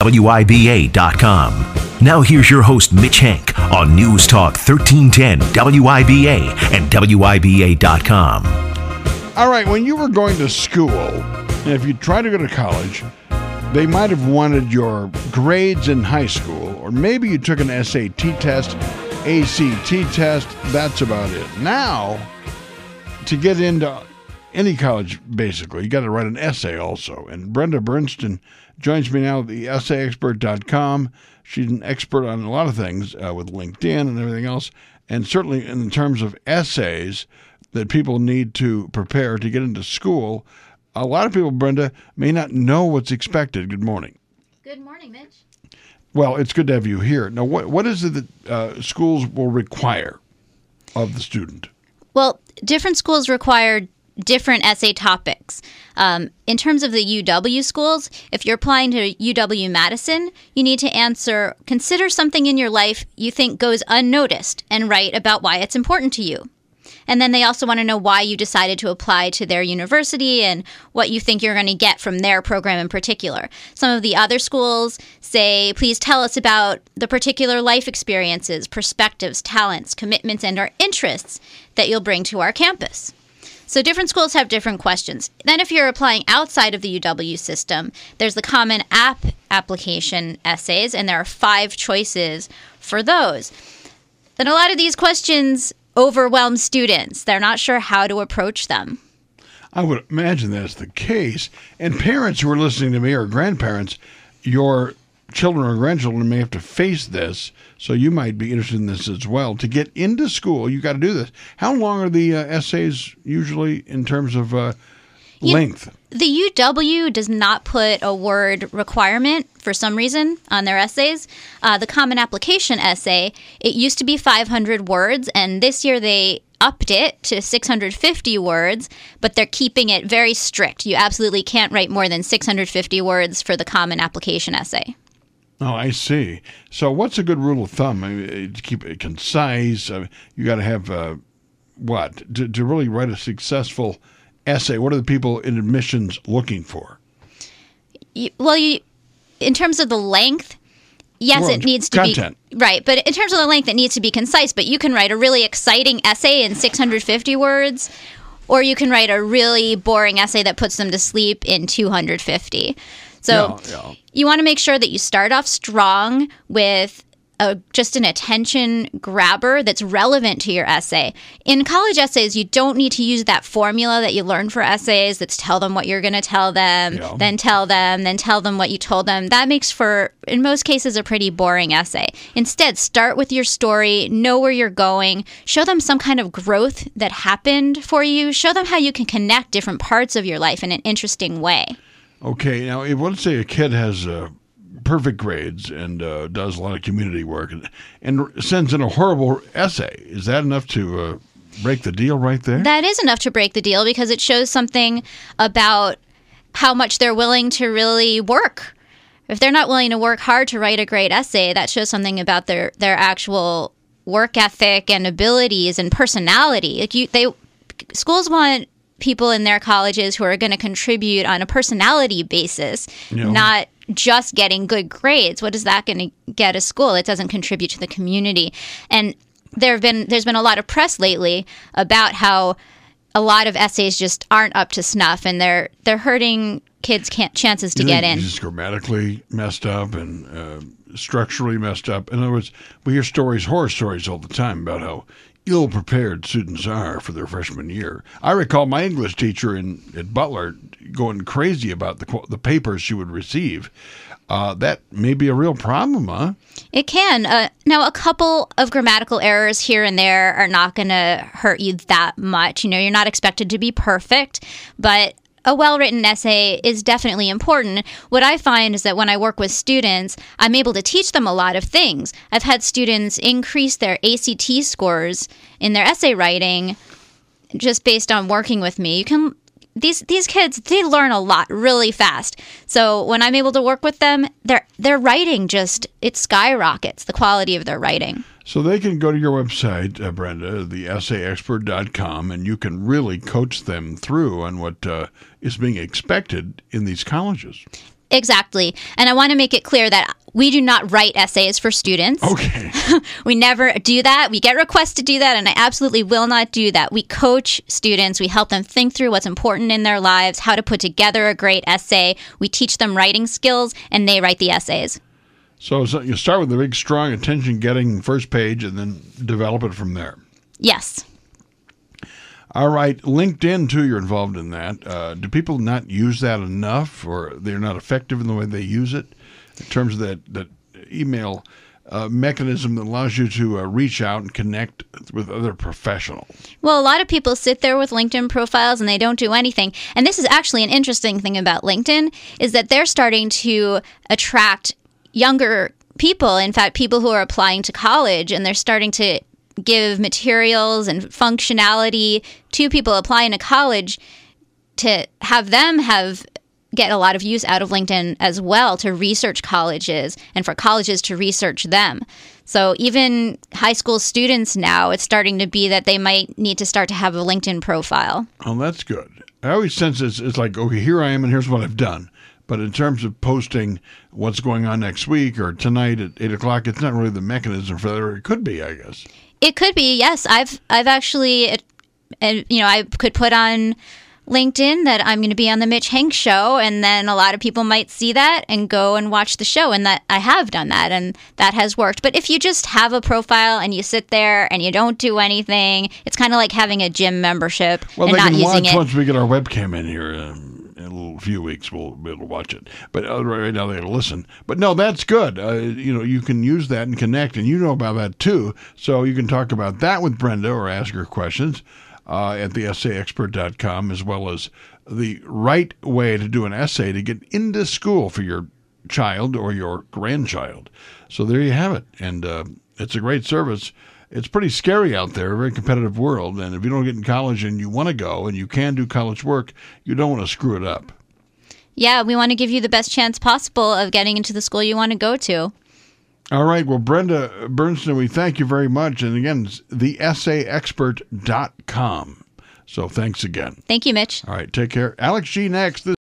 WIBA.com. Now here's your host, Mitch Hank, on News Talk 1310 WIBA and WIBA.com. All right, when you were going to school, and if you tried to go to college, they might have wanted your grades in high school, or maybe you took an SAT test, ACT test, that's about it. Now, to get into any college, basically, you got to write an essay also. And Brenda Bernstein joins me now at the essayexpert.com. She's an expert on a lot of things with LinkedIn and everything else, and certainly in terms of essays that people need to prepare to get into school. A lot of people, Brenda, may not know what's expected. Good morning. Good morning, Mitch. Well, it's good to have you here. Now, what is it that schools will require of the student? Well, different schools require different essay topics. In terms of the UW schools, if you're applying to UW-Madison, you need to consider something in your life you think goes unnoticed and write about why it's important to you. And then they also want to know why you decided to apply to their university and what you think you're going to get from their program in particular. Some of the other schools say, please tell us about the particular life experiences, perspectives, talents, commitments, and our interests that you'll bring to our campus. So different schools have different questions. Then if you're applying outside of the UW system, there's the Common App application essays, and there are 5 choices for those. Then a lot of these questions overwhelm students. They're not sure how to approach them. I would imagine that's the case. And parents who are listening to me, or grandparents, your children or grandchildren may have to face this, so you might be interested in this as well. To get into school, you got to do this. How long are the essays usually in terms of length? The UW does not put a word requirement for some reason on their essays. The Common Application essay, it used to be 500 words, and this year they upped it to 650 words, but they're keeping it very strict. You absolutely can't write more than 650 words for the Common Application essay. Oh, I see. So what's a good rule of thumb? To keep it concise, you got to have what? To really write a successful essay, what are the people in admissions looking for? In terms of the length, yes, it needs to content. Be right. But in terms of the length, it needs to be concise. But you can write a really exciting essay in 650 words, or you can write a really boring essay that puts them to sleep in 250. So you want to make sure that you start off strong with just an attention grabber that's relevant to your essay. In college essays, you don't need to use that formula that you learn for essays that's tell them what you're going to tell them, then tell them what you told them. That makes for, in most cases, a pretty boring essay. Instead, start with your story, know where you're going, show them some kind of growth that happened for you, show them how you can connect different parts of your life in an interesting way. Okay, now, let's say a kid has perfect grades and does a lot of community work and sends in a horrible essay. Is that enough to break the deal right there? That is enough to break the deal because it shows something about how much they're willing to really work. If they're not willing to work hard to write a great essay, that shows something about their actual work ethic and abilities and personality. Schools want people in their colleges who are going to contribute on a personality basis, not just getting good grades. What is that going to get a school? It doesn't contribute to the community. And there's been a lot of press lately about how a lot of essays just aren't up to snuff, and they're hurting kids' chances to get in. Just grammatically messed up and structurally messed up. In other words, we hear horror stories all the time about how ill-prepared students are for their freshman year. I recall my English teacher at Butler going crazy about the papers she would receive. That may be a real problem, huh? It can. Now, a couple of grammatical errors here and there are not going to hurt you that much. You're not expected to be perfect, but a well-written essay is definitely important. What I find is that when I work with students, I'm able to teach them a lot of things. I've had students increase their ACT scores in their essay writing just based on working with me. These kids, they learn a lot really fast. So when I'm able to work with them, their writing it skyrockets, the quality of their writing. So they can go to your website, Brenda, theessayexpert.com, and you can really coach them through on what is being expected in these colleges. Exactly. And I want to make it clear that we do not write essays for students. Okay. We never do that. We get requests to do that, and I absolutely will not do that. We coach students. We help them think through what's important in their lives, how to put together a great essay. We teach them writing skills, and they write the essays. So you start with the big, strong, attention-getting first page and then develop it from there. Yes. All right. LinkedIn, too, you're involved in that. Do people not use that enough, or they're not effective in the way they use it in terms of that email mechanism that allows you to reach out and connect with other professionals? Well, a lot of people sit there with LinkedIn profiles and they don't do anything. And this is actually an interesting thing about LinkedIn, is that they're starting to attract younger people, in fact, people who are applying to college, and they're starting to give materials and functionality to people applying to college to have them get a lot of use out of LinkedIn as well, to research colleges and for colleges to research them. So even high school students now, it's starting to be that they might need to start to have a LinkedIn profile. Oh, that's good. I always sense it's like, okay, here I am and here's what I've done. But in terms of posting what's going on next week or tonight at 8 o'clock, it's not really the mechanism for that, or it could be, I guess. It could be, yes. I've actually, I could put on LinkedIn that I'm going to be on the Mitch Hank Show, and then a lot of people might see that and go and watch the show, and that I have done that, and that has worked. But if you just have a profile and you sit there and you don't do anything, it's kind of like having a gym membership and not using it. Well, they can watch once we get our webcam in here. In a few weeks, we'll be able to watch it. But right now, they got to listen. But no, that's good. You can use that and connect, and you know about that too. So you can talk about that with Brenda or ask her questions at theessayexpert.com, as well as the right way to do an essay to get into school for your child or your grandchild. So there you have it. And it's a great service. It's pretty scary out there, a very competitive world. And if you don't get in college and you want to go and you can do college work, you don't want to screw it up. Yeah, we want to give you the best chance possible of getting into the school you want to go to. All right. Well, Brenda Berntsen, we thank you very much. And again, it's theessayexpert.com. So thanks again. Thank you, Mitch. All right. Take care. Alex G. next.